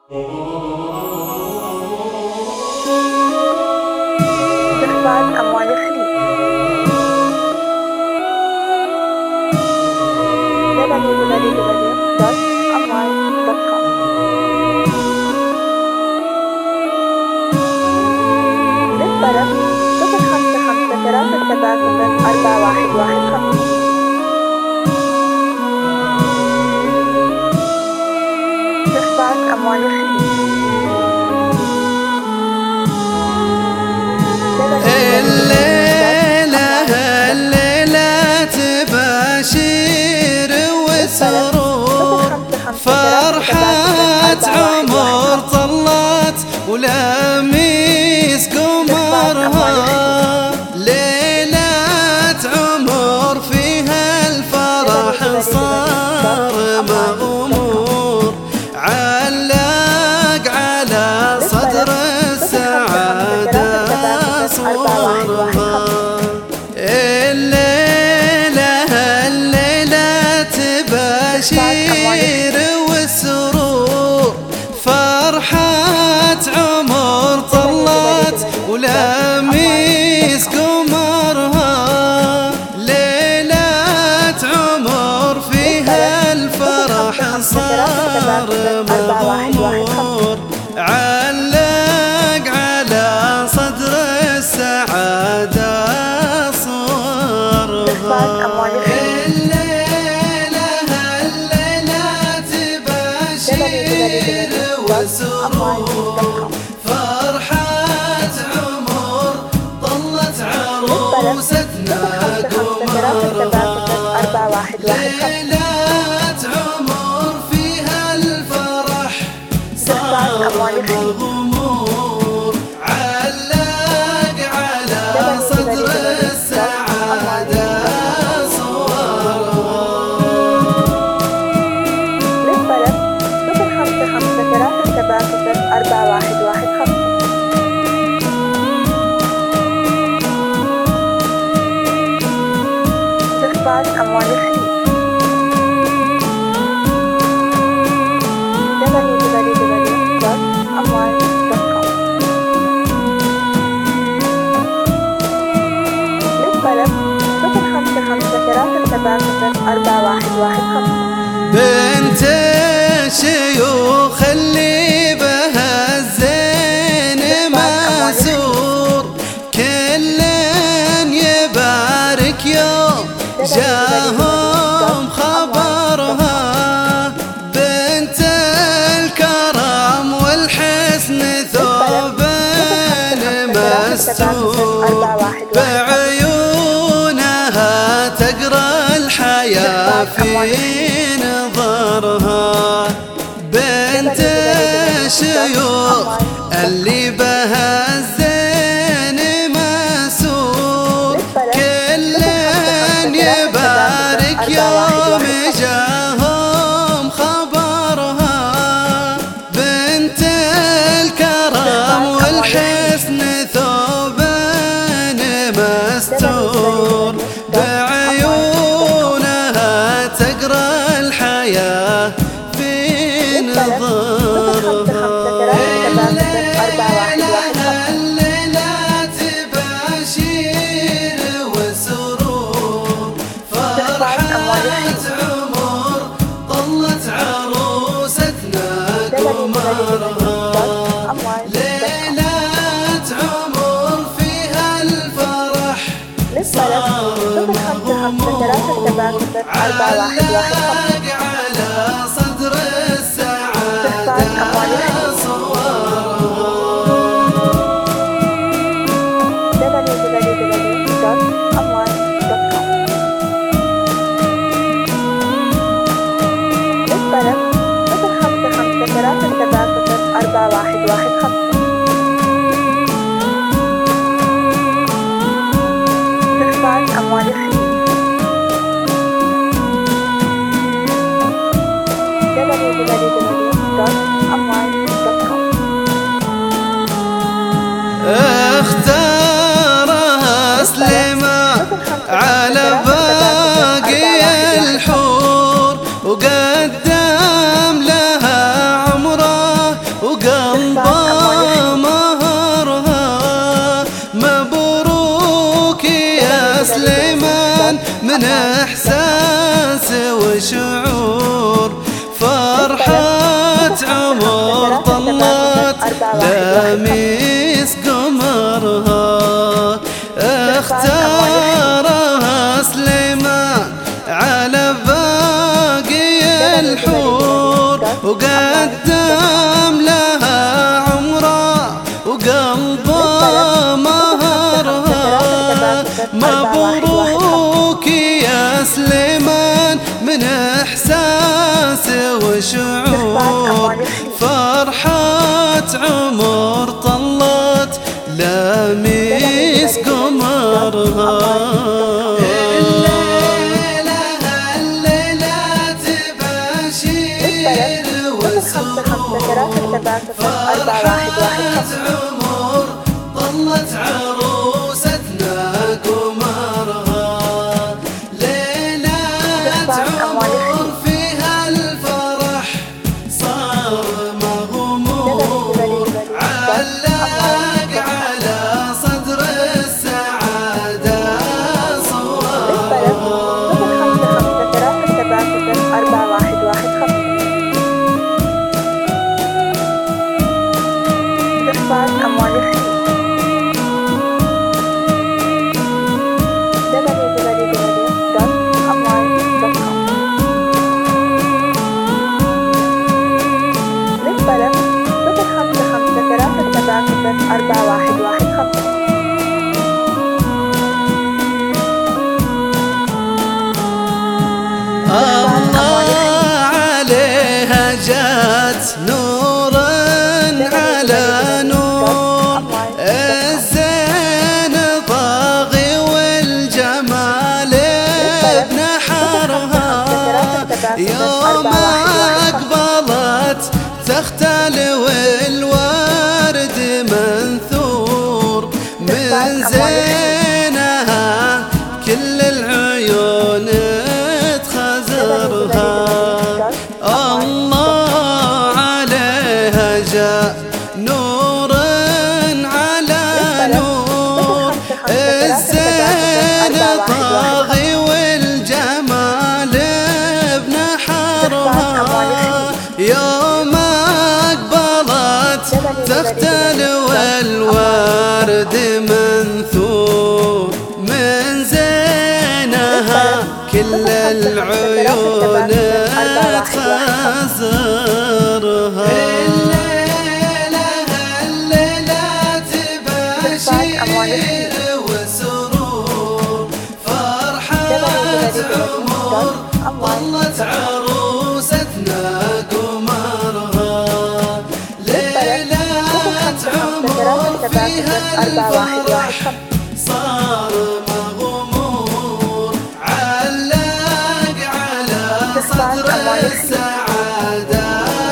استخراج أموال الخليج www.amwal.com. للطلب 055 استخراج أموال الخليج الليلة تباشير وسرور، فرحة عمر طلت ولاميس قمرها، ليلة عمر فيها الفرح صار مغمور، علق على صدر السعادة صورها. الليلة تباشير والسرور، فرحة عمر طلت ولاميس قمرها، ليلة عمر فيها الفرح صار مغمور، علق على صدر السعادة صورها. الليلة تباشير وسرور، فرحة عمر طلت عروستنا قمرها، ليلة عمر فيها الفرح صار مغمور، علق على صدر السعادة صورها. للطلب 055 استخراج أموال الخليج www.amwal.com. للطلب 055 بنت الشيوخ اللي بها الزين مسور، كل يبارك يوم جاهم خبرها، بنت الكرم والحسن ثوب مستور، بعيونها تقرأ الحياة في نظرها، بنت الشيوخ اللي بها الزين مسور، كل يبارك يوم جاهم خبرها، بنت الكرم والحسن ثوب مستور، بعيونها تقرأ الحياة في نظرها. الليلة تباشير وسرور، فرحة عمر طلت عروستنا قمرها، ليلة عمر فيها الفرح صار مغمور، علق على صدر السعادة صورها. www.amwal.com. للطلب 055 استخراج أموال الخليج وشعور فرحة عمر طلت لميس قمرها اختارها سليمان على باقي الحور وقدم لها عمره وقلبه مهرها مبروك يا سليمان من احساس وشعور فرحة عمر طلت لميس قمرها فرحة عمر طلت عروستنا قمرها ليلة عمر فيها الفرح صار مغمور علق على صدر السعادة صورها الله عليها جات نور على نور الزين طاغي والجمال بنحرها يوم أقبلت تختل والورد منثور من زينها كل العيون تخزرها الله عليها جاء نور على نور الزين طاغي والجمال بنحرها يوم أقبلت تختل والورد منثور من زينها كل العيون تخزرها الليلة تباشير وسرور فرحة عمر طلت عروستنا قمرها ليلة عمر فيها الفرح صار مغمور علق على صدر السعادة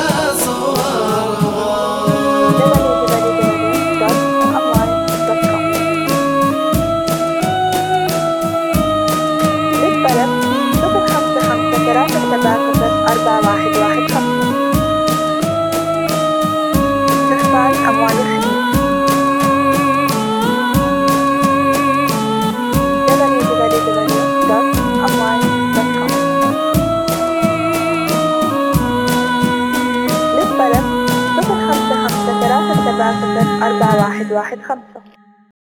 صورها أربعة واحد واحد خمسة.